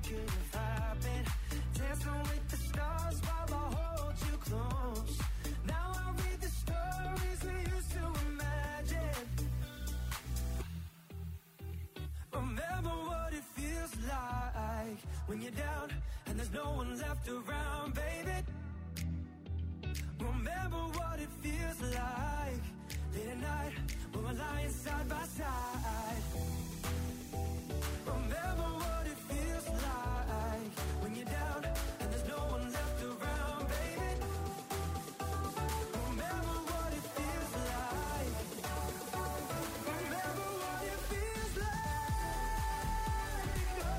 could have happened. Dancing with the stars while I hold you close. Now I read the stories we used to imagine. Remember what it feels like when you're down and there's no one left around, baby. Remember what it feels like late at night when we're lying side by side. Remember what it feels like when you're down and there's no one left around, baby. Remember what it feels like. Remember what it feels like.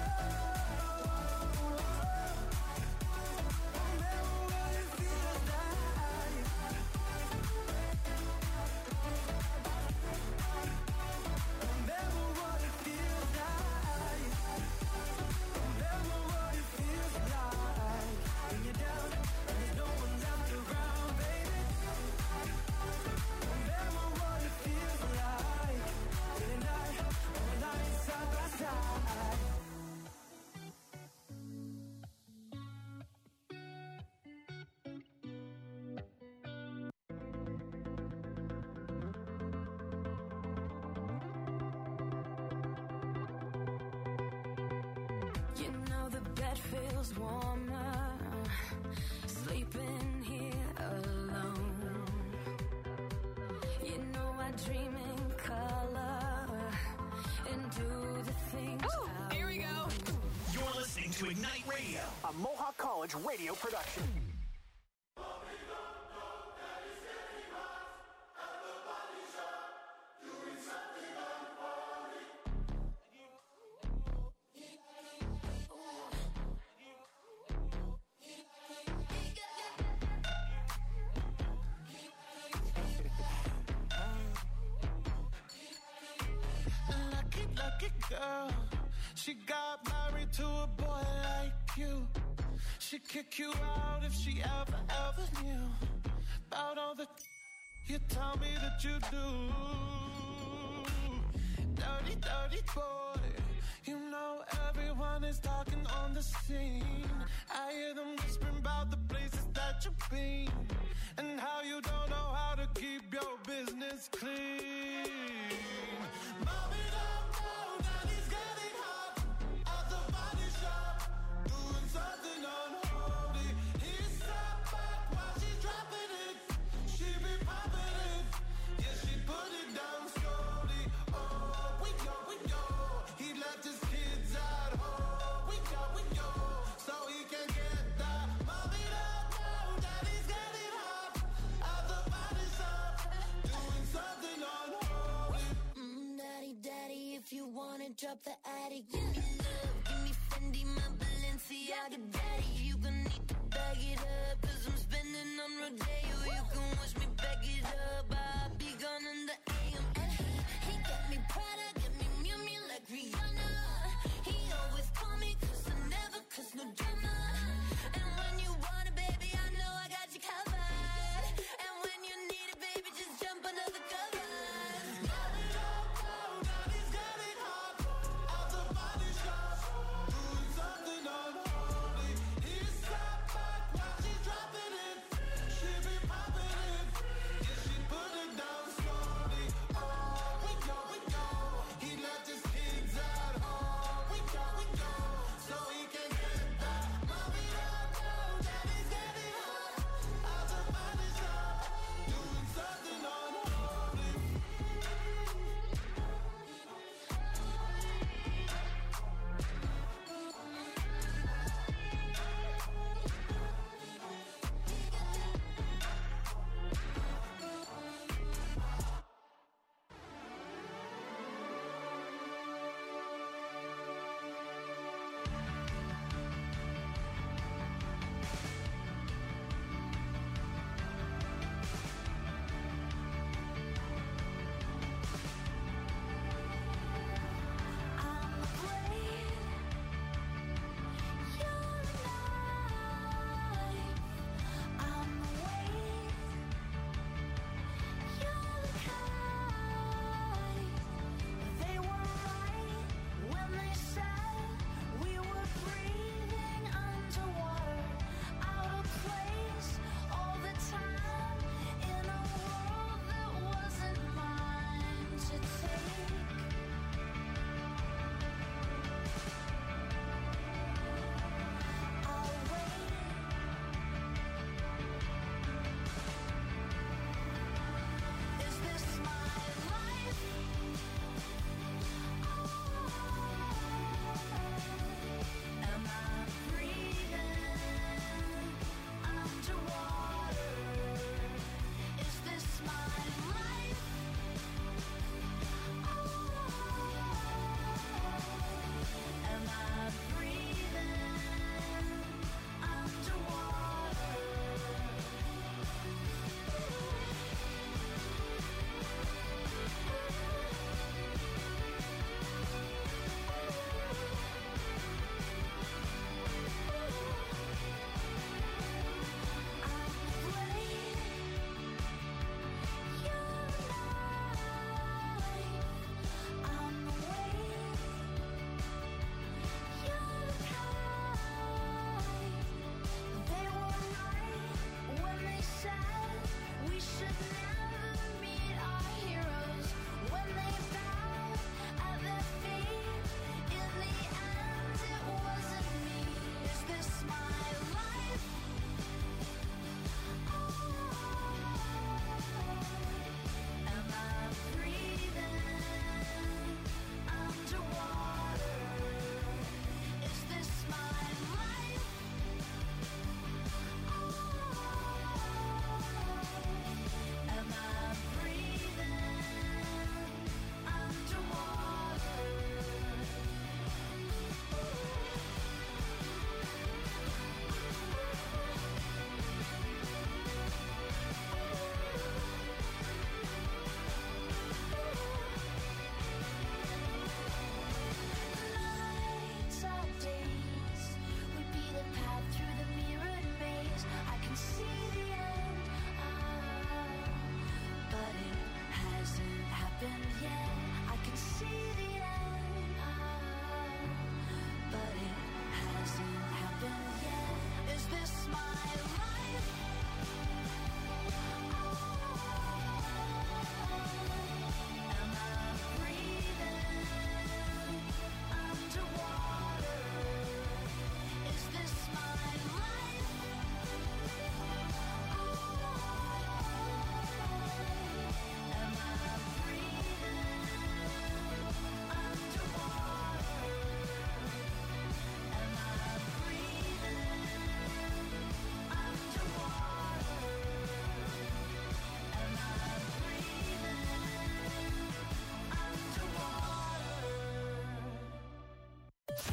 Remember what it feels like. Remember what it feels like. Remember what it feels like when you're down and there's no one left around, baby. Remember what it feels like late at night when we're lying side by side. You know the bed feels warmer sleeping here alone. You know I dream in color and do the things. Oh, here we go. You're listening to Ignite Radio, A Mohawk College radio production. Lucky girl, she got married to a boy like you. She'd kick you out if she ever knew about all the you tell me that you do. Dirty, dirty boy, you know everyone is talking on the scene. I hear them whispering about the places that you've been and how you don't know how to keep your business clean. Mommy don't know that he's getting hot at the body shop, doing something unholy. He sat back while she's dropping it. She be popping it, yeah, she put it down slowly. Oh, we go. He left his kids at home. We go, so he can get that. Mommy don't know that he's getting hot at the body shop, doing something unholy. Daddy, if you wanna drop the attic, give me love, give me Fendi, my Balenciaga. Daddy, you gon' need to bag it up, 'cause I'm spending on Rodeo. You can wish me back it up, I'll be gone in the AM. And he got me Prada, got me Miu Miu like Rihanna. He always call me 'cause I never cause no drama. And when you want it, baby, I know I got you covered. And when you need it, baby, just jump under the covers. Mommy don't know that he's getting hot at the body shop, doing something unholy. He sat back while she's dropping it. She be popping it, yeah, she put it down.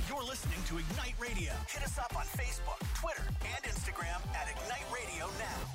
You're listening to Ignite Radio. Hit us up on Facebook, Twitter, and Instagram at Ignite Radio Now.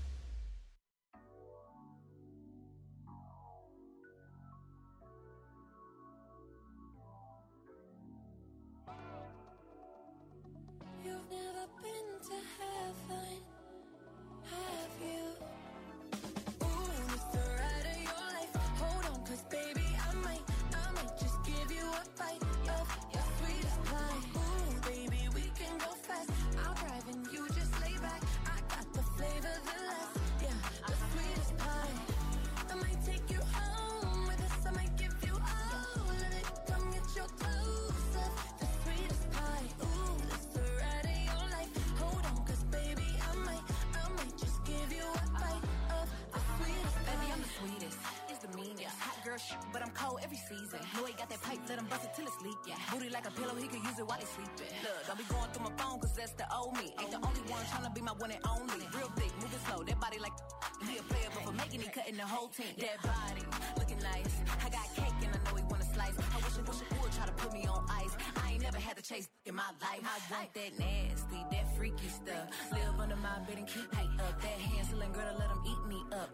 You've never been to heaven, have you? Ooh, it's the ride of your life. Hold on, 'cause baby, I might just give you a bite of your sweetest pie. Ooh, baby, we can go fast. I'll drive and you just lay back. I got the flavor, the last, yeah, the sweetest pie. I might take you home with us. I might give you all of it. Come get your clothes up, the sweetest pie. Ooh, it's the ride of your life. Hold on, 'cause baby, I might just give you a bite of the sweetest pie. Baby, I'm the sweetest. It's the meanest. Hot girl shit, but I'm cold every season. Know he got that pipe, let him bust it till it's leak. Yeah. Booty like a pillow, he could use it while he's sleeping. Look, don't be going through my phone, 'cause that's the old me. Ain't the only one tryna be my one and only. Real thick, moving slow, that body like he a player, but for making it, cutting the whole team. That body, looking nice. I got cake and I know he wanna slice. I wish it would try to put me on ice. I ain't never had to chase in my life. I want that nasty, that freaky stuff. Live under my bed and keep me up. That Hansel and Gretel, let him eat me up.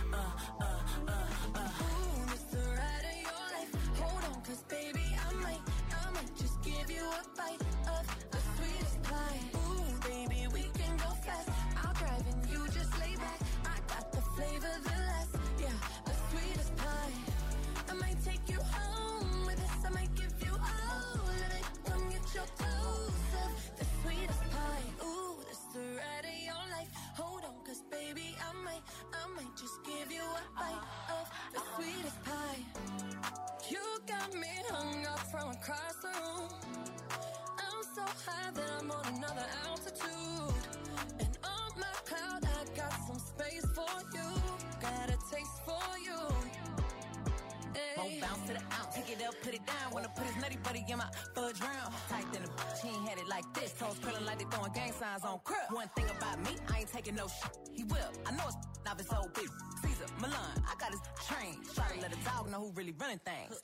Ooh, it's the ride of your life. Hold on, 'cause baby, I might just give you a bite of the sweetest pie. Ooh, baby, we can go fast. I'll drive and you just lay back. I got the flavor, the last, yeah, the sweetest pie. I might take you home with us. I might give you all of it. Come get your clothes up, the sweetest pie. Ooh, it's the ride of your life. Hold on, 'cause baby, I might just give you a bite of the sweetest pie. You got me hung up from across the room. I'm so high that I'm on another altitude. And on my cloud, I got some space for you. Got a taste for you. Won't bounce to the ounce, pick it up, put it down. Wanna put his nutty buddy in my fudge round. Tight than a bitch, he ain't had it like this. Toes curling like they throwing gang signs on crib. One thing about me, I ain't taking no shit. He will, I know it's not his old bitch. Caesar, Milan, I got his train. Try to let a dog know who really running things.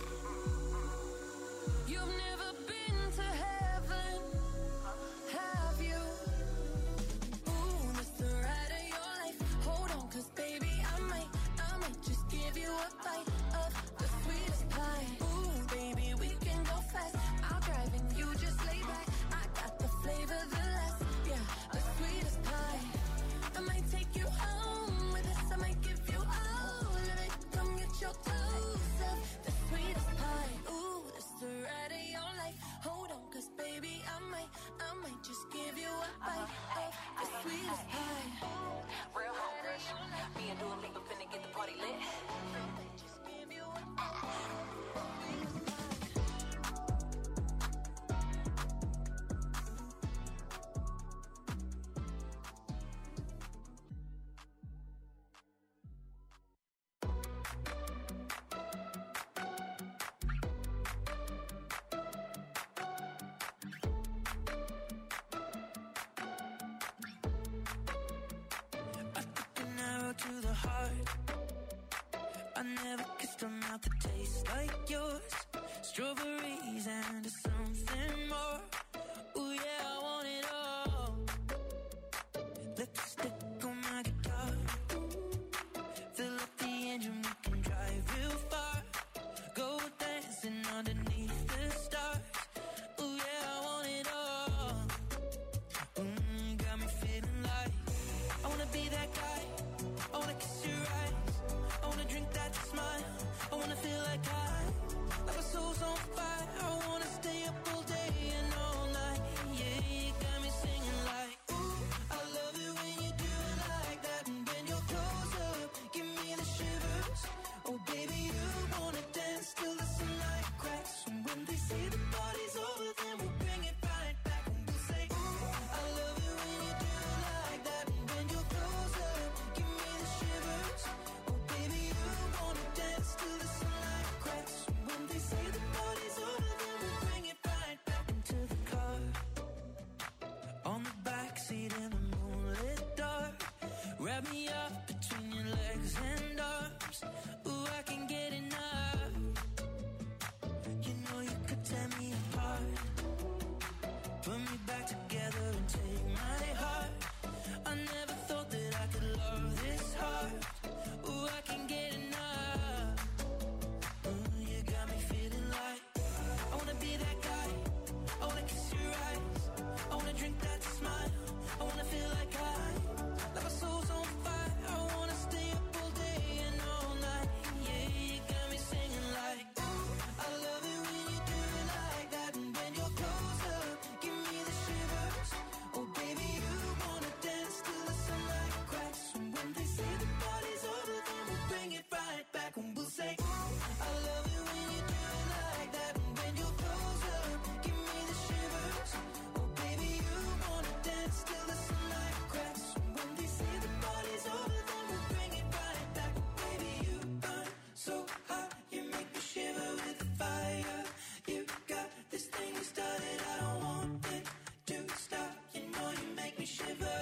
You've never been to heaven, have you? Ooh, it's the ride of your life. Hold on, 'cause baby, I might just give you a bite of the sweetest pie. Ooh, baby, we can go fast. I'll drive and you just lay back. I got the flavor, the last, yeah, the sweetest pie. I might take you home with us. I might give you all of it. Come get your clothes up, the sweetest pie. Ooh, it's the ride of your life. Hold on, 'cause baby, I might just give you a bite of the sweetest pie. Real hot rush. Me and Dua Lipa finna get the party lit. Just give you a to the heart. I never kissed a mouth that tastes like yours. Strawberries and something more. Ooh yeah, I want it all. Lipstick on my guitar. Fill up the engine, we can drive real far. Go dancing underneath the stars. Ooh yeah, I want it all. Got me feeling like I wanna be that guy. I wanna kiss your eyes. I wanna drink that smile. I wanna feel like my soul's on fire. I wanna stay up all day and all night. Yeah, you got me singing like, ooh, I love it when you do it like that. And when you're close up, give me the shivers. Oh baby, you wanna dance till the sunlight cracks. And when they say the party's over, then we'll bring it right back. And we'll say, ooh, I love it when you do it like that. And when you're close up, give me the shivers. Oh baby, you wanna dance till the sunlight cracks. And when they say the party's over, then we'll bring it right back into the car. On the backseat in the moonlit dark. Wrap me up between your legs and arms. Ooh, I can get enough. You know you could tear me apart. Put me back together and take my heart. I never thought that I could love this hard. Ooh, I can't get enough. You got me feeling like I wanna be that guy. I wanna kiss your eyes. I wanna drink that smile. I wanna feel like my soul's on fire. I wanna stay up all day and all night. Yeah, you got me singing like, ooh, I love it when you do it like that. And when you're close up, give me the shivers. Oh baby, you wanna dance till the sunlight cracks. And when they say the party's over, then we'll bring it right back. And we'll say, ooh, I love it when you do it like that. And when you're close up, give me the shivers. Oh baby, you wanna dance till the sunlight cracks. And when they say the party's over, then we'll bring it right back. Baby, you burn so hot, you make me shiver with the fire. You got this thing you started, I don't want it to stop. You know you make me shiver.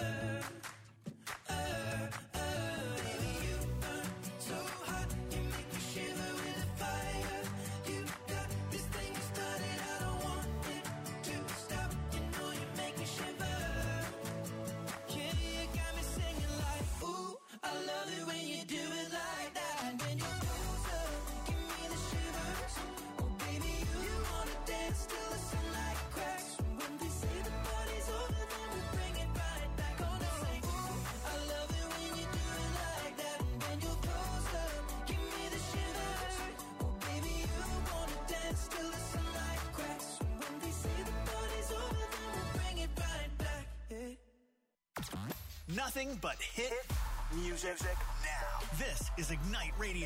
Baby, you burn so hot, you make me shiver with the fire. You got this thing you started, I don't want it to stop. You know you make me shiver. Yeah, you got me singing like, ooh, I love it when you do it like that. And when you're close up, give me the shivers. Oh baby, you wanna dance till the sunlight cracks. And when they say the party's over, then we bring it right back. Gonna say, ooh, I love it when you do it like that. And when you're close up, give me the shivers. Oh baby, you wanna dance till the sunlight cracks. And when they say the party's over, then we bring it right back. Yeah. Nothing but hit music now. This is Ignite Radio.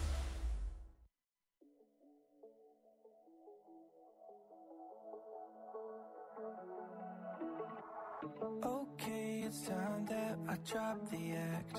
Okay, it's time that I drop the act.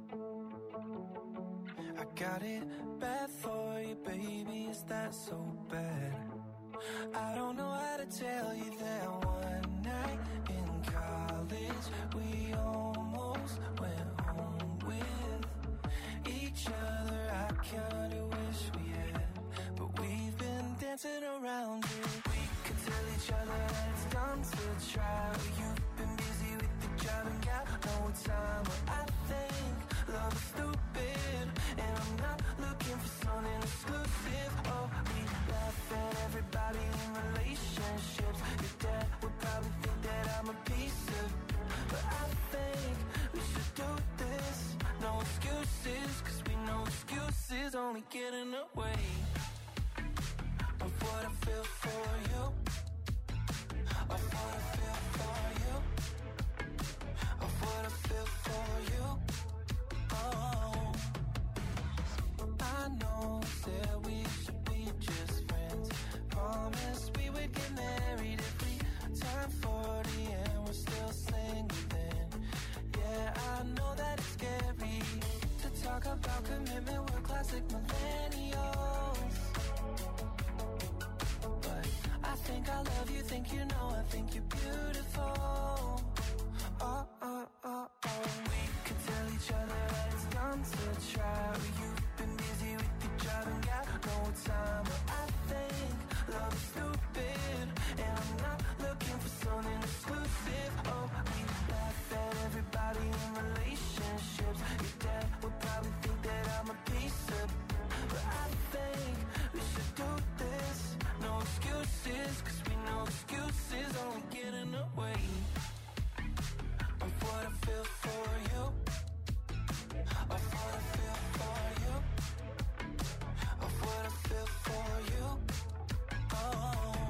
I got it bad for you, baby, is that so bad? I don't know how to tell you that one night in college we almost went home with each other. I kinda wish we had, but we've been dancing around it. We could tell each other that it's time to try. You've been busy with the job and got no time. But I think love is stupid, and I'm not looking for something exclusive. Oh, we laugh at everybody in relationships. Your dad would probably think that I'm a piece of, but I think we should do this. No excuses, cause we know excuses only get in the way of what I feel for you. Of what I feel for you. Of what I feel for you. Oh, I know that we should be just friends. Promise we would get married if we turn 40 and we're still single then. Yeah, I know that it's scary to talk about commitment. We're classic millennials, but I think I love you, think you know, I think you're beautiful. Oh, oh, oh, oh. We could tell each other that it's time to try. You've been busy with your job and got no time. But I think love is stupid, and I'm not looking for something exclusive. Oh, we laugh at everybody in relationships. Your dad would probably think that I'm a piece of, but I think we should do this. No excuses, cause we know excuses only get in the way of what I feel for you. Of what I feel for you. Of what I feel for you. Oh,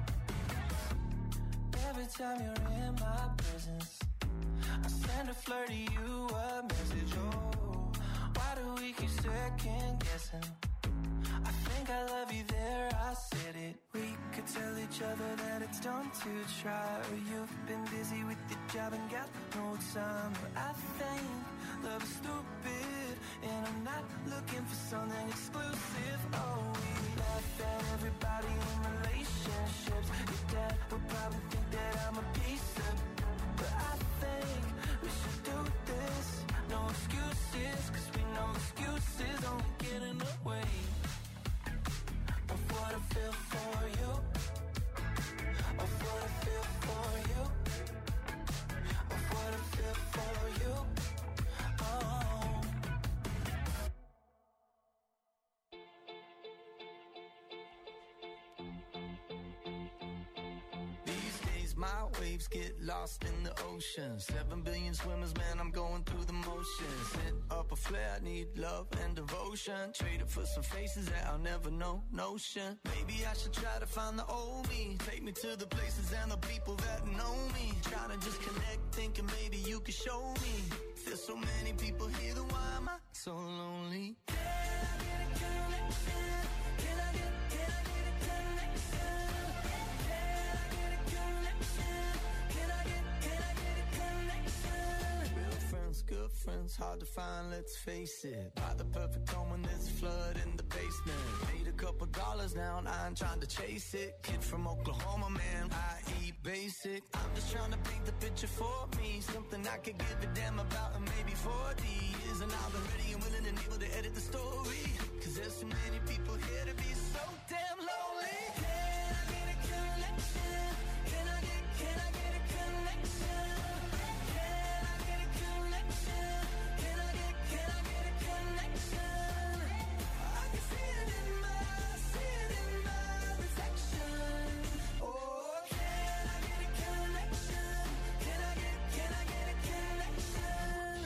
every time you're in my presence, I send a flirt to you a message. Oh, why do we keep second guessing? I think I love you there, I said it. We could tell each other that it's time to try. You've been busy with your job and got no time. But I think love is stupid, and I'm not looking for something exclusive. Oh, we laugh at everybody in relationships. Your dad would probably think that I'm a piece of, but I think we should do this. No excuses, cause we know excuses only get in the way of what I feel for you. Of what I feel for waves get lost in the ocean. 7 billion swimmers, man, I'm going through the motions. Hit up a flare, need love and devotion. Trade it for some faces that I'll never know, notion. Maybe I should try to find the old me. Take me to the places and the people that know me. Trying to just connect, thinking maybe you could show me. There's so many people here, then why am I so lonely? Can I get a connection? Can I get a connection? Can I get a connection? Can I get a connection? Real friends, good friends, hard to find, let's face it. Buy the perfect home when there's a flood in the basement. Paid a couple dollars now and I ain't trying to chase it. Kid from Oklahoma, man, I eat basic. I'm just trying to paint the picture for me. Something I could give a damn about in maybe 40 years. And I'll be ready and willing and able to edit the story. Cause there's so many people here to be so damn lonely. Can I get a connection? Can I get a connection? Can I get a connection? Can I get a connection? I can see it in my reflection. Oh, can I get a connection? Can I get a connection?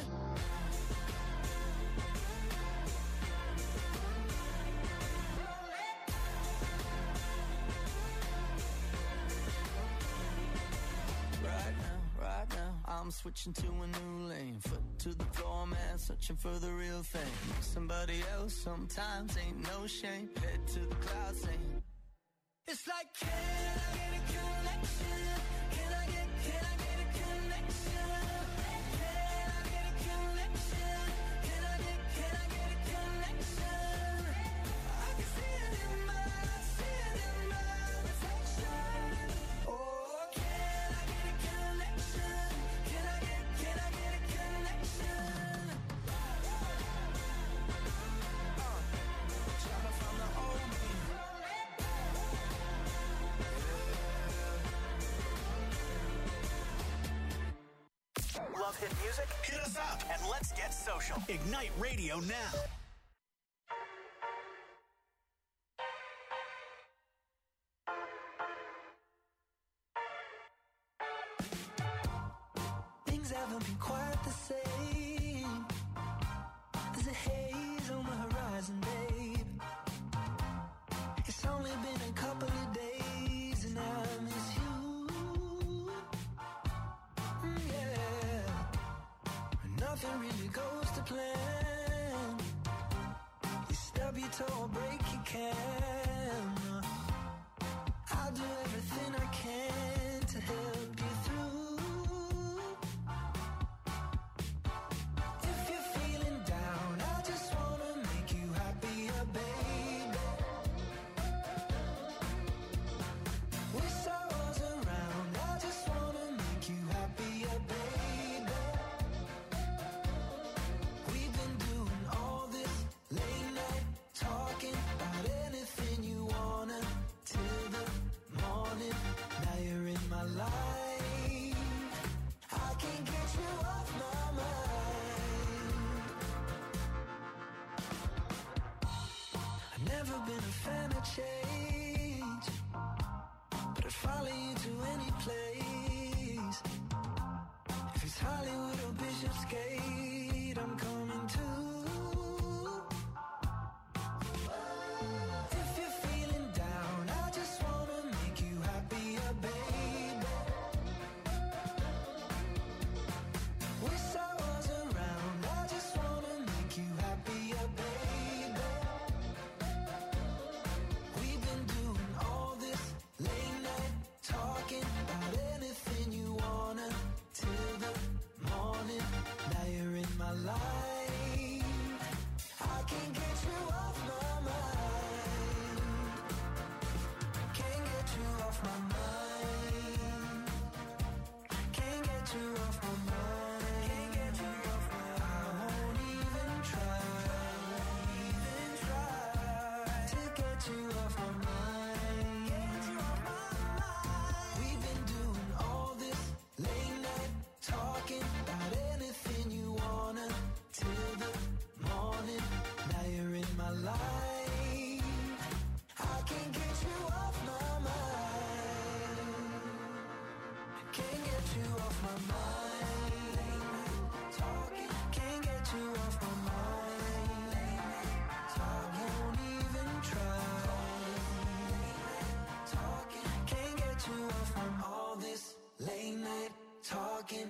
Right now, I'm switching to a new lane. Foot to the floor, man, searching for the real thing. Somebody else sometimes ain't no shame. Head to the clouds saying, it's like, can I get a connection? Can I get a connection? Can I get a connection? Can I get a connection? I can see it in my reflection. Oh, can I get a connection? Can I get a connection? Trying to find the old me. Love hit music? Hit us up and let's get social. Ignite Radio now. Things haven't been quite the same. There's a haze on the horizon, babe. It's only been a couple of days and I miss you. Yeah. Nothing really goes to plan. You stub your toe or break your can. I'll do everything I can to help you through. If you're feeling down, I just wanna make you happier, baby. Wish I was around, I just wanna make you happier, baby. We've been doing all this late night talking about anything you wanna till the morning. Now you're in my life, I can't get you off my mind. I've never been a fan of change, but I'd follow you to any place. If it's Hollywood or Bishopsgate, I'm coming too. If you're feeling down, I just wanna make you happier, baby. Wish I was around, I just wanna make you happier, baby. We've been doing all this late night talking about anything you wanna till the morning. Now you're in Can't get you off my mind. Talking, can't get you off my mind. I won't even try. Talking, can't get you off from all this late night talking.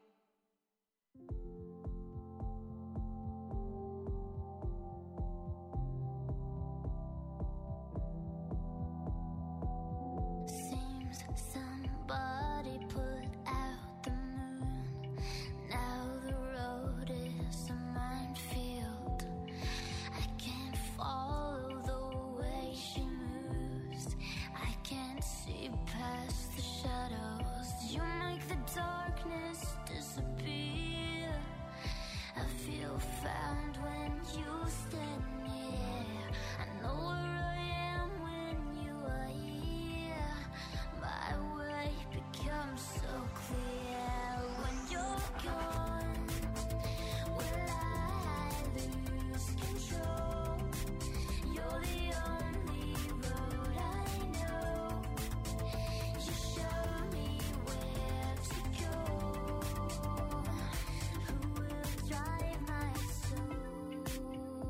Seems somebody put out the moon. Now the road is a minefield. I can't follow the way she moves. I can't see past the shadows. You make the darkness disappear. I feel found when you stand near. I know where I am when you are here. My way becomes so clear when you're gone. Will I lose control? You're the only road I know. You show me where to go. Who will drive my soul?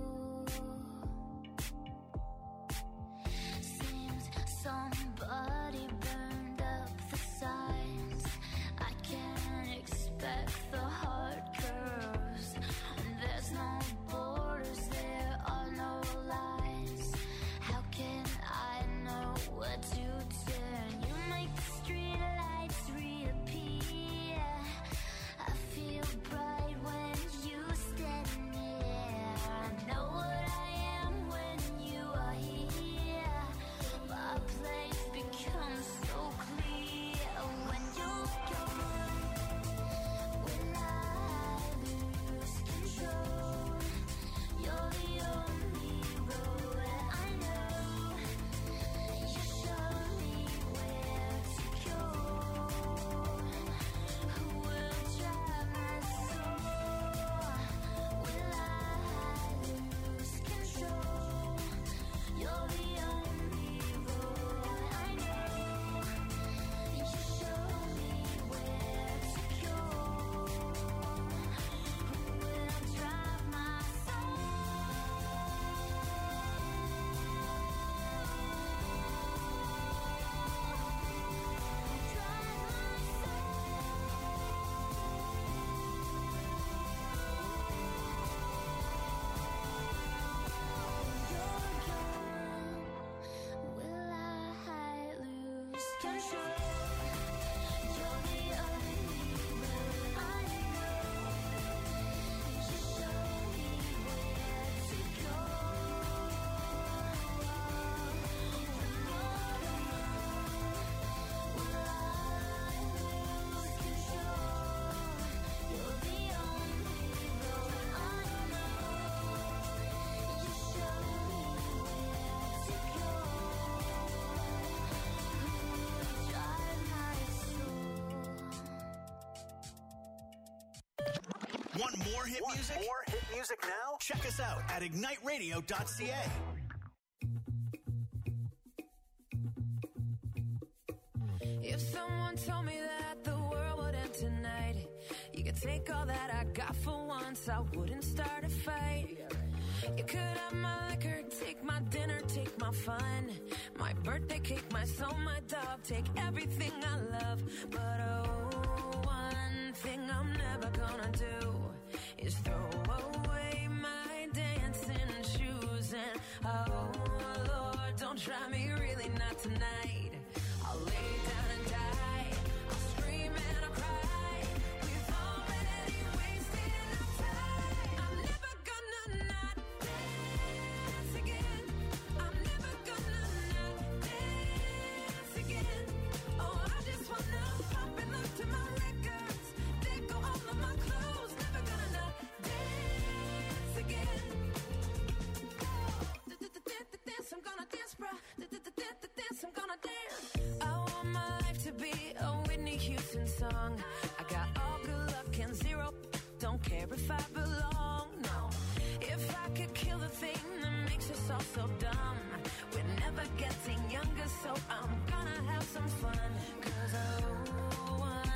Seems somebody burned up the signs. I can't expect the hard curves. There's no borders, there are no lies. How can I know where to turn? You make the street lights reappear. I feel bright when you stand near. I know what I am when you are here. My place becomes so clear when you're gone. Will I lose control? You're the only road I know. You show me where to go. Who will drive my soul? Will I lose control? You're the only road I know. You show me where to go. Who will drive my soul? Will I lose control? You're the only road I know. You show me where to go. Will I lose control? You're the only road I know. You show me where to go. Drive my soul. Want more hit music? More hit music now? Check us out at igniteradio.ca. If someone told me that the world would end tonight, you could take all that I got for once, I wouldn't start a fight. You could have my liquor, take my dinner, take my fun, my birthday cake, my soul, my dog, take everything I love. But oh, one thing I'm never gonna do is throw away my dancing shoes. And oh Lord, don't try me, really not tonight. I'll lay down and die, I'll scream and I'll cry. We've already wasted enough time. I'm never gonna not dance again. I'm never gonna not dance again. Oh, I just wanna pop and look to my records. They go all of my clothes. Never gonna not dance again. Dance, I'm gonna dance, bruh. Dance, I'm gonna dance. I want my life to be a Whitney Houston song. I got all good luck and zero. Don't care if I belong, no. If I could kill the thing that makes us all so dumb, we're never getting younger, so I'm gonna have some fun. 'Cause oh, one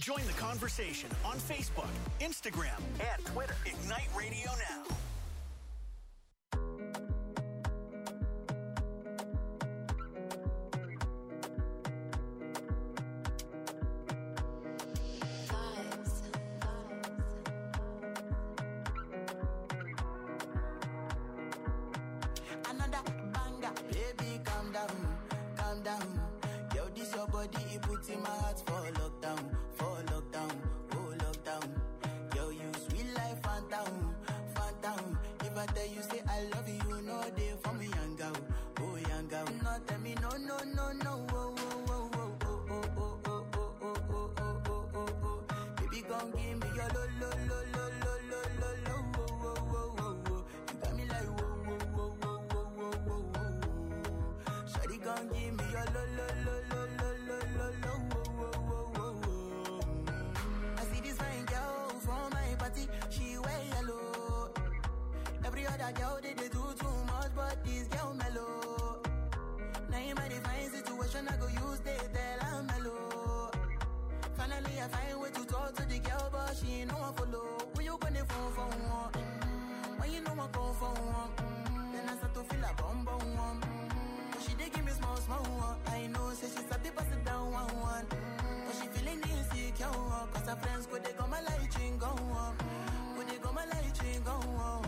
Join the conversation on Facebook, Instagram, and Twitter. Ignite Radio Now. Another banger, baby, calm down, calm down. Yo, this your body, it puts in my heart for lockdown, oh lockdown. Yo, you sweet life, phantom, phantom. If I tell you say I love you, you know they for me, young girl, oh young girl. No, tell me no, no, no, no, oh, oh, oh, oh, oh, oh, oh, oh, oh, oh, oh, oh, oh, oh. Baby, gon' give me your lo, lo, lo, lo, lo, lo, lo, lo, oh, oh, oh, oh, oh. You got me like whoa, whoa, whoa, whoa, whoa, whoa, whoa, whoa. Shawty gon' give me your lo, lo, lo, lo, lo, lo, lo, lo, whoa, whoa, whoa, whoa. I see this fine girl from my party, she wear yellow. Every other girl they do too much, but this girl mellow. Now in my divine situation, I go use they tell I'm mellow. Finally, I find way to talk to the girl, but she ain't no one follow. When you gonna phone for one? When you know I go for one? Then I start to feel a bum bum one. But she dey give me small small one. I know, say she's a bit pass it down one one. But she feeling insecure, cause her friends go they go my light ring go on. Go they go my light ring go on.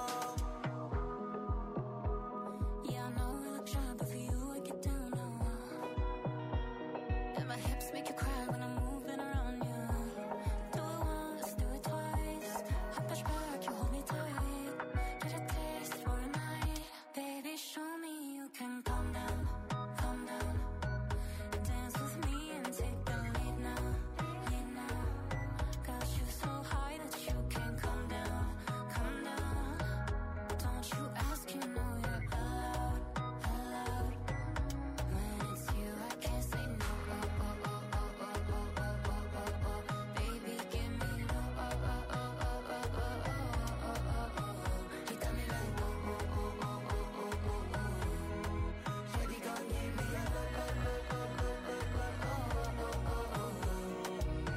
Yeah, I know we look shy, but for you I get down low. And my hips make you cry when I'm moving around you. Do it once, do it twice. I push back, you hold me tight. Get a taste for a night. Baby, show me you can calm down, calm down. Dance with me and take the lead now, lead now. Got you so high that you can't come down, come down. Don't you ask, you know you're allowed, allowed. When it's you, I can't say no. Oh, oh, oh, oh, oh, oh, oh, oh, oh, oh. Baby, give me low. Oh, oh, oh, oh, oh, oh, oh, oh, oh, oh. You got me like whoa, whoa, whoa, whoa, whoa, whoa, whoa, whoa. Shawty gon' give me a lo, lo, lo, lo, lo, lo, lo, oh, oh, oh,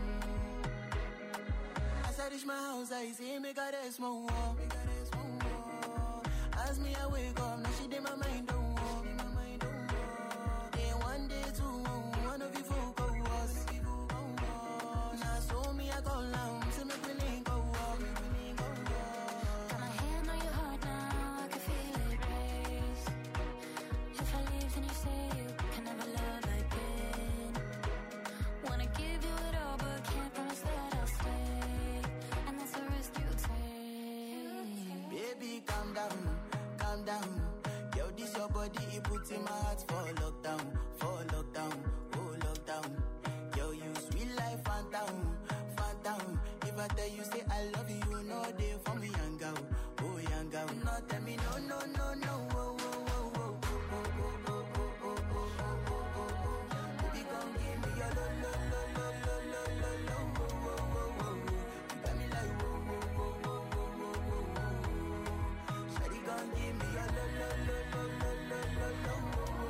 oh. As I reach my house, I see me got a small wall. As me, I wake up, now she did my mind don't walk. Day one, day two, one of you folk go us. Now so me, I go down, to make me link go up. Got my hand on your heart now, I can feel it race. If I leave, then you say you can never love again. Wanna give you it all, but can't promise that I'll stay. And that's the risk you take. Baby, calm down, calm down. Yo, this your body, it puts in my heart for lockdown, oh lockdown. Yo, you sweet life, phantom, phantom. If I tell you say I love you, you know they for me, young girl, oh young girl. No, tell me no, no, no, no, oh, oh, oh, oh, oh, oh, oh, oh, oh, oh, oh, oh, oh. Baby, come give me your lo, lo, lo, lo, lo, lo, lo, lo, oh, oh, oh, oh, oh. You got me like whoa, whoa, whoa, whoa, whoa, whoa, whoa, whoa. Shawty gon' give me your lo, lo, lo, lo, lo, lo, lo, lo, oh, oh, oh, oh, oh.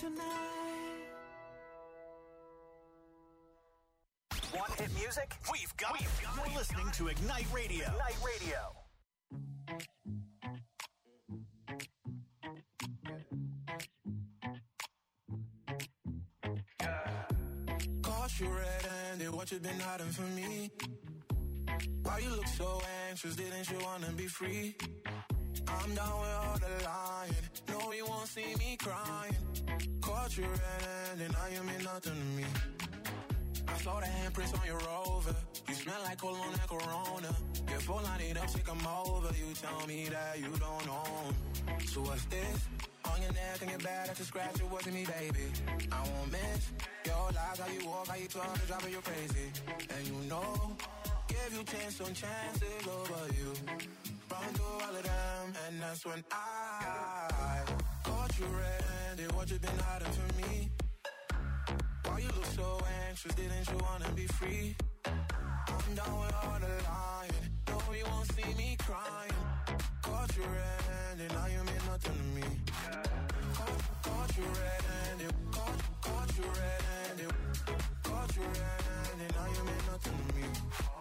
tonight. Want hit music? We've got it. You're listening to Ignite Radio. Ignite Radio. Caught you red-handed, what you been hiding from me? Why you look so anxious, didn't you wanna be free? I'm down with all the lying, no you won't see me crying. Caught you red-handed, now you mean nothing to me. I saw the handprints on your Rover, you smell like cologne and Corona. Your phone line it up, take 'em over, you tell me that you don't know 'em. So what's this? On your neck and your back, that's a scratch, it wasn't me, baby. I won't miss your lies, how you walk, how you talk, it's driving you crazy. And you know, give you chance on chances over you. Run through all of them, and that's when I caught you red-handed, what you been hiding from me? Why you look so anxious, didn't you wanna be free? I'm down with all the lying, no you won't see me crying. Caught you red-handed, now you mean nothing to me. Caught you red-handed, caught you red-handed, caught you red-handed, now you mean nothing to me.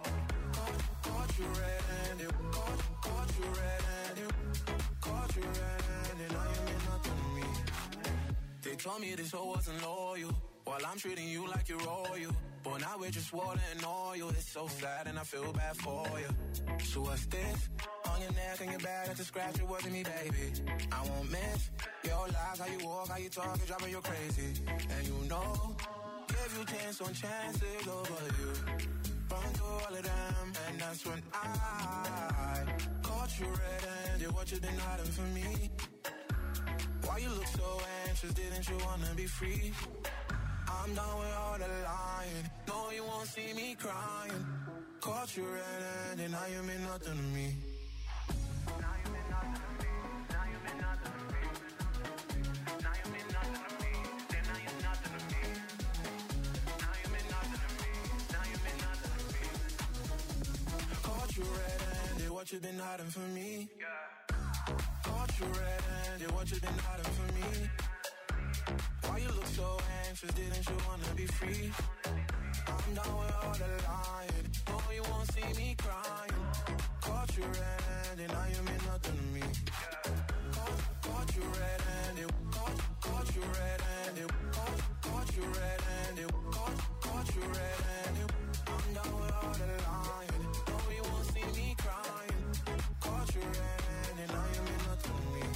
Caught you red-handed, caught you red-handed, caught you red-handed, now you mean nothing to me. They told me this hoe wasn't loyal, while I'm treating you like you're royal. But now we're just water and oil. It's so sad and I feel bad for you. So what's this? On your neck and your back, that's a scratch, it wasn't me, baby. I won't miss your lies, how you walk, how you talk, it's driving you crazy. And you know, give you chance on chances over you. Run through all of them, and that's when I caught you red-handed, what you been hiding from me? Why you look so anxious, didn't you wanna be free? I'm done with all the lying, no you won't see me crying. Caught you red-handed, now you mean nothing to me. Now you mean nothing to me, now you mean nothing to me. Now you mean nothing to me, then now you're nothing to me. Now you mean nothing to me, now you mean nothing to me. Caught you red-handed, what you been hiding from me? Caught you red-handed, what you been hiding from me? Why you look so anxious, didn't you wanna be free? I'm down with all the lying, no you won't see me crying. Caught you red-handed, now you mean nothing to me. Caught you red-handed, caught you red-handed, caught you red-handed, caught you red-handed. I'm down with all the lying, no you won't see me crying. Caught you red-handed, now you mean nothing to me.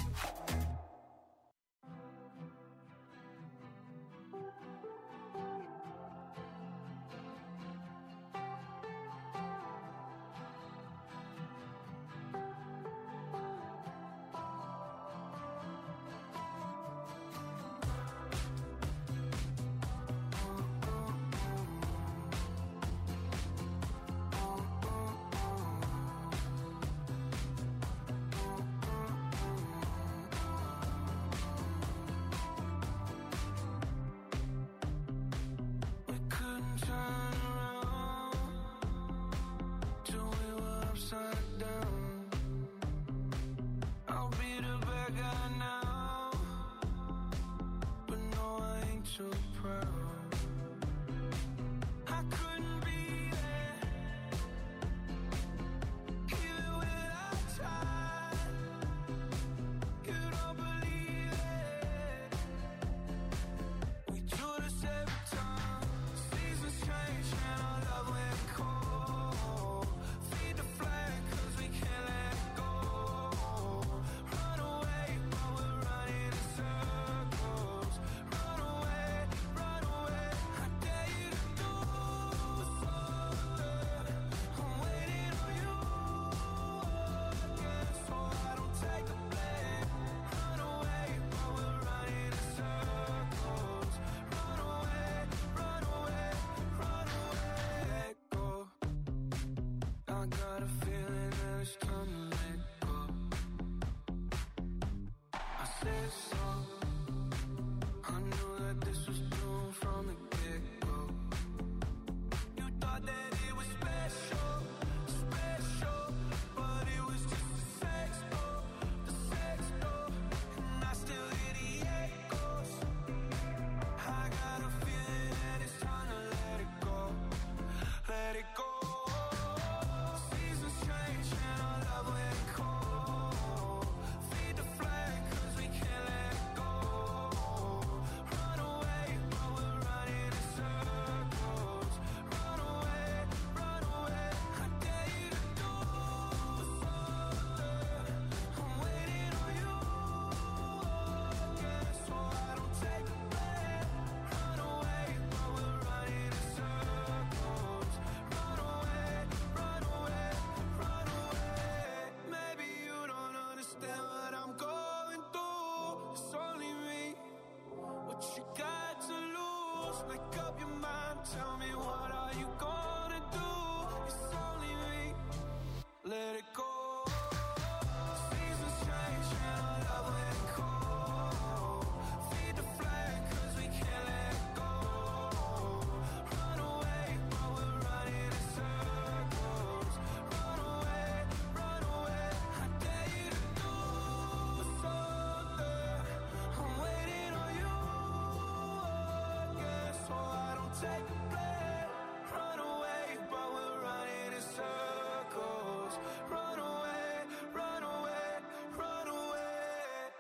make up your mind. Tell me, what are you gonna do? It's only me. Let it go. Seasons change and our love let it go. Feed the flame 'cause we can't let it go. Run away, but we're running in circles. Run away, I dare you to do something. I'm waiting on you again, so I don't take the blame. Run away, but we're running in circles. Run away, run away, run away.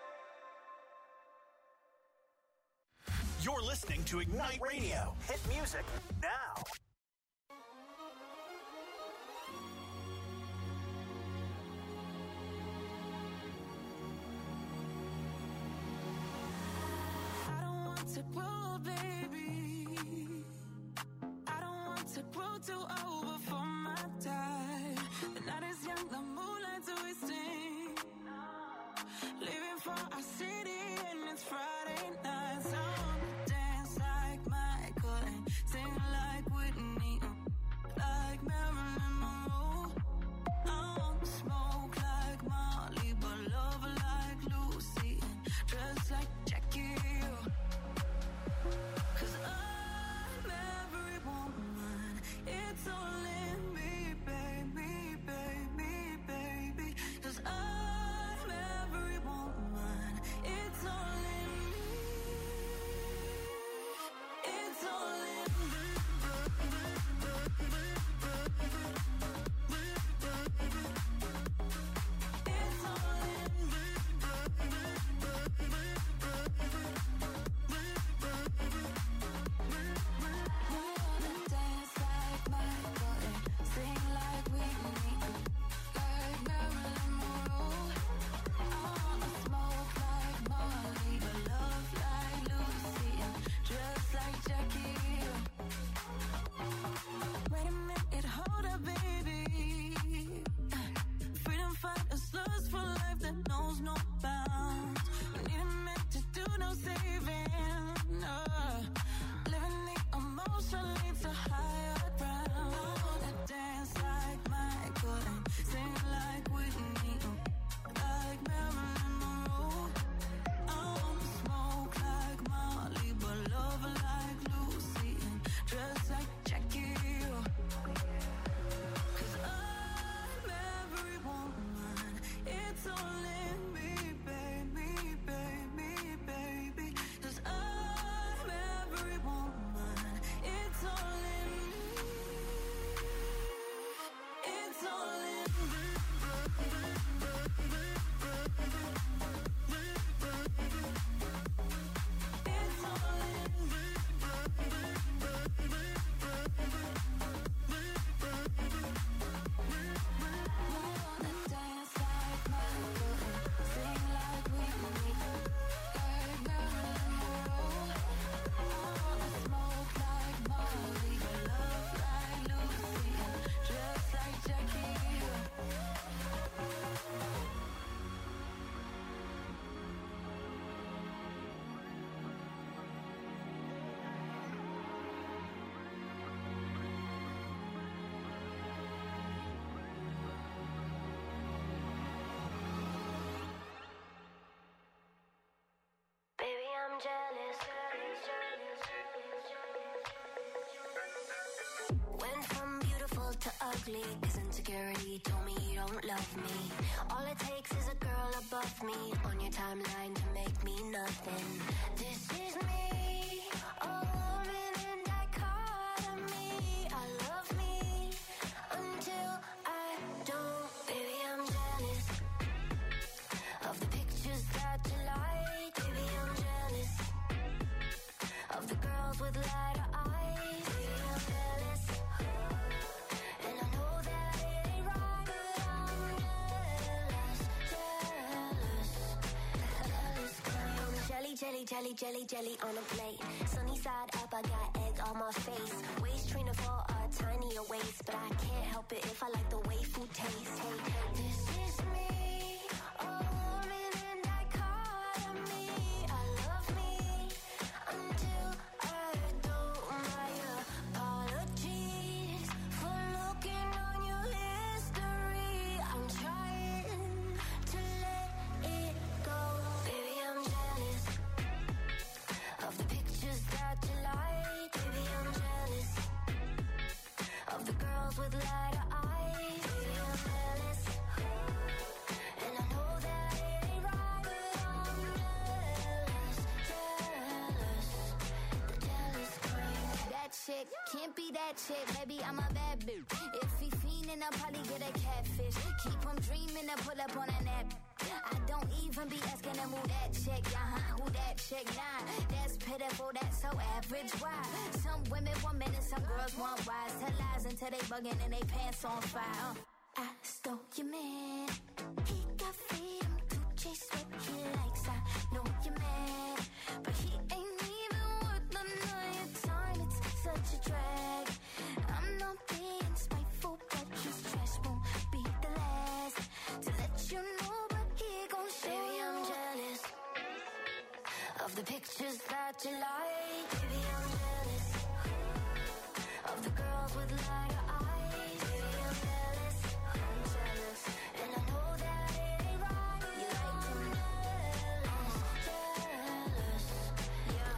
You're listening to Ignite Radio. Hit music now. I don't want to grow, baby. I don't want to grow too old before my time. The night is young, the moonlight's twisting. Living for our city and it's Friday night. So I wanna dance like Michael and sing like Whitney, like Marilyn Monroe. I wanna smoke like Molly, but love like Lucy and dress like Jackie. 'Cause I'm every woman, it's all in me, baby, baby, baby. 'Cause I'm every woman, it's all in me, it's all in me. It's all in me. We wanna dance like Michael and sing like Whitney, like Marilyn Monroe. I wanna smoke like Molly, but love like Lucy and dress like Jackie. Wait a minute, hold up, baby. Freedom fighters lust for life that knows no bounds. We need a minute to do no saving. Living the emotion leads to higher ground. I wanna dance like Michael and sing like Whitney, like Marilyn Monroe. I wanna smoke like Molly, but love like Lucy and dress like Jackie. 'Cause I'm every woman, it's all in me, baby, baby, baby. 'Cause I'm every woman, it's all in me, it's all in me. It's all in me. We wanna dance like Michael and sing like Whitney, like Marilyn Monroe. I wanna smoke like Molly, but love like Lucy and dress like Jackie. Baby, I'm jealous. Went from beautiful to ugly, 'cause insecurity told me you don't love me. All it takes is a girl above me on your timeline to make me nothing. This is me, a woman in dichotomy. I love me until I don't. Baby, I'm jealous of the pictures that you like. Baby, I'm jealous of the girls with lighter eyes. Baby, I'm jealous, and I know that it ain't right, but I'm jealous, jealous, jealous. 'Cause I'm jelly, jelly, jelly, jelly, jelly on a plate. Sunny side up, I got egg on my face. Waist trainer for a tinier waist, but I can't help it if I like the way food tastes. Hey, this is me, a woman in dichotomy. I love me until I don't. with lighter eyes. Baby, I'm jealous. And I know that it ain't right, but I'm jealous. The jealous queen. That chick can't be that chick, baby, I'm a bad bitch. If he fiendin', I'll probably get a catfish. Keep him dreaming to pull up on a nap. I don't even be asking him who that chick, who that chick, nah. That's pitiful, that's so average, why? Some women want men and some girls want wise. Tell lies until they bugging and they pants on fire. I stole your man. He got freedom to chase what he likes. I know you're mad, but he ain't even worth none of your time. It's such a drag. I'm not being spiteful, but his trash won't be the last to let you know. Baby, I'm jealous of the pictures that you like. Baby, I'm jealous of the girls with lighter eyes. Baby, I'm jealous, and I know that it ain't right. You like them jealous, yeah.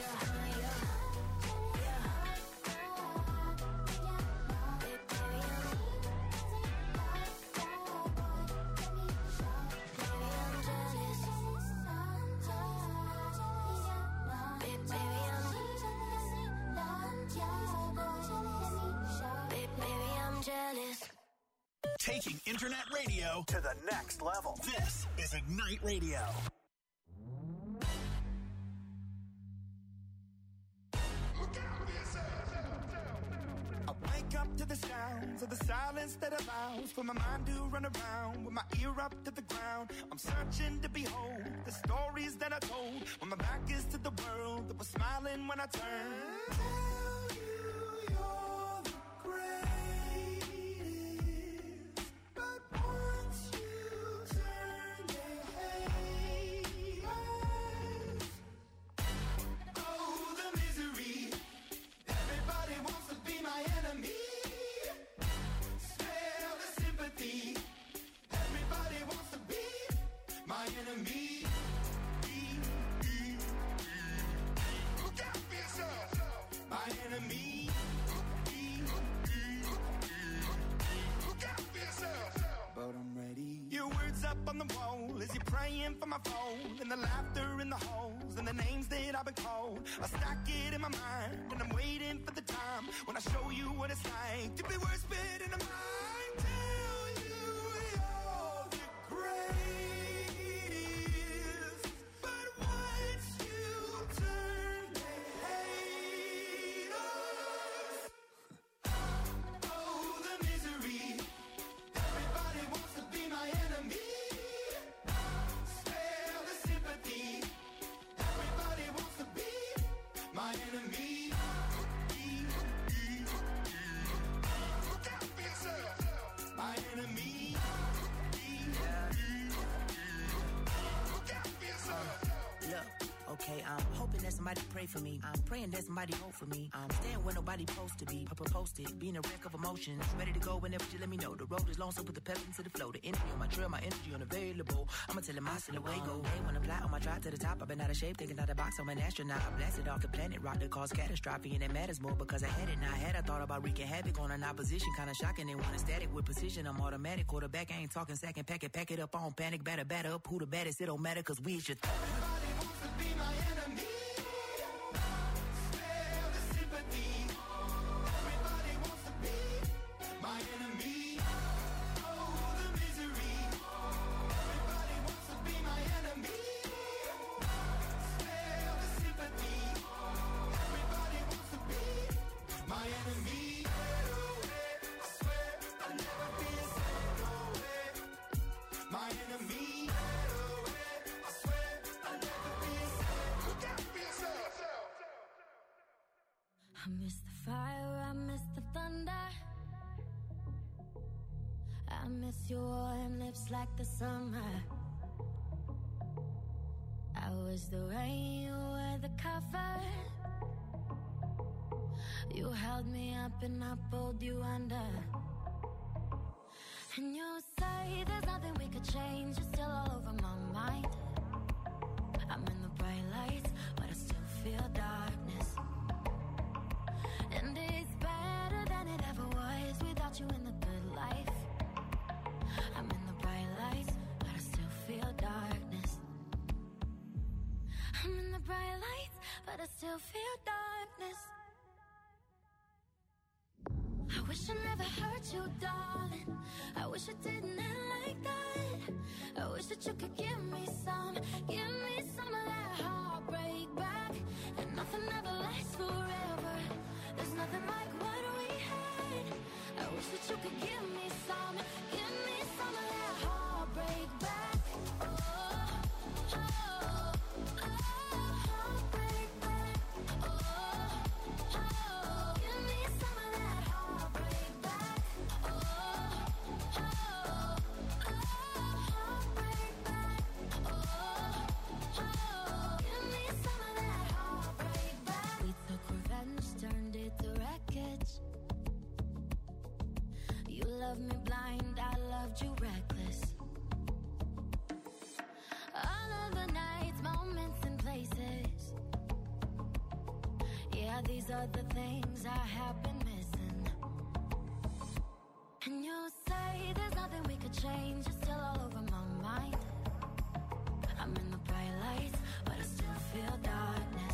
Taking internet radio to the next level. This is Ignite Radio. I wake up to the sounds of the silence that allows for my mind to run around with my ear up to the ground. I'm searching to behold the stories that I told when my back is to the world that was smiling when I turned. Tell you you're the greatest, but once you turn, they hate us. Oh, the misery. Everybody wants to be my enemy. Smell the sympathy. Everybody wants to be my enemy. Look out for yourself. My enemy. Look out for yourself. But I'm ready. Your words up on the wall as you're praying for my phone, and the laughter in the halls and the names that I've been called. I stack it in my mind and I'm waiting for the time when I show you what it's like to be worse fit in a mind. Tell you you're the greatest, but once you turn, they hate us. Oh, the misery. Everybody wants to be my enemy. Spare the sympathy. Everybody wants to be my enemy. Look out for yourself. My enemy. Look out for yourself. Look, okay, I'm hoping that somebody pray for me. I'm praying that somebody hope for me. I'm staying where nobody supposed to be. Posted, being a wreck of emotions. Ready to go whenever you let me know. The road is long, so put the pedal into the flow. The energy on my trail, my energy unavailable. I'ma tell him I still away go. Hey, when I fly on my drive to the top, I've been out of shape, thinking out the box. I'm an astronaut. I blasted off the planet, rock that caused catastrophe, and it matters more because I had it. Now I had, I thought about wreaking havoc on an opposition, kinda shocking. They want a static with precision. I'm automatic, quarterback. I ain't talking second, pack it up on panic, batter up. Who the baddest? It don't matter, cause we is your Everybody wants to be my enemy. Spare the sympathy. Everybody wants to be my enemy. Oh, the misery. Everybody wants to be my enemy. Spare the sympathy. Everybody wants to be my enemy. I swear I'll never be a second away. My enemy. I swear I'll never be a second. Look out for yourself. I miss the fire, I miss the thunder. I miss your warm lips like the summer. I was the rain, you were the cover. You held me up and I pulled you under. And you say there's nothing we could change. You're still all over my mind. I'm in the bright lights, but I still feel darkness. And it's better than it ever was without still feel darkness. I wish I never hurt you, darling. I wish it didn't end like that. I wish that you could give me some of that heartbreak back. And nothing ever lasts forever. There's nothing like what we had. I wish that you could give me some of that heartbreak back. Heartbreak back. Give me some of that heartbreak back. Heartbreak back. Give me some of that heartbreak back. We took revenge, turned it to wreckage. You loved me blind, I loved you reckless. All of the nights, moments and places. Yeah, these are the things I have been missing. And you say there's nothing we could change. You're still all over my mind. I'm in the bright lights, but I still feel darkness.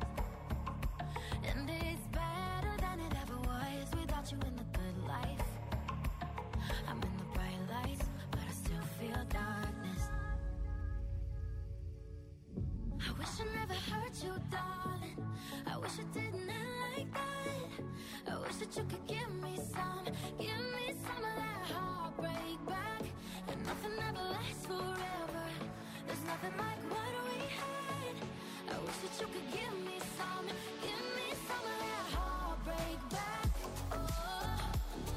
And it's better than it ever was without you in the good life. I'm in the bright lights, but I still feel darkness. I wish I never hurt you, darling. I wish it didn't end like that. I wish that you could give me some of that heartbreak back. And nothing ever lasts forever. There's nothing like what we had. I wish that you could give me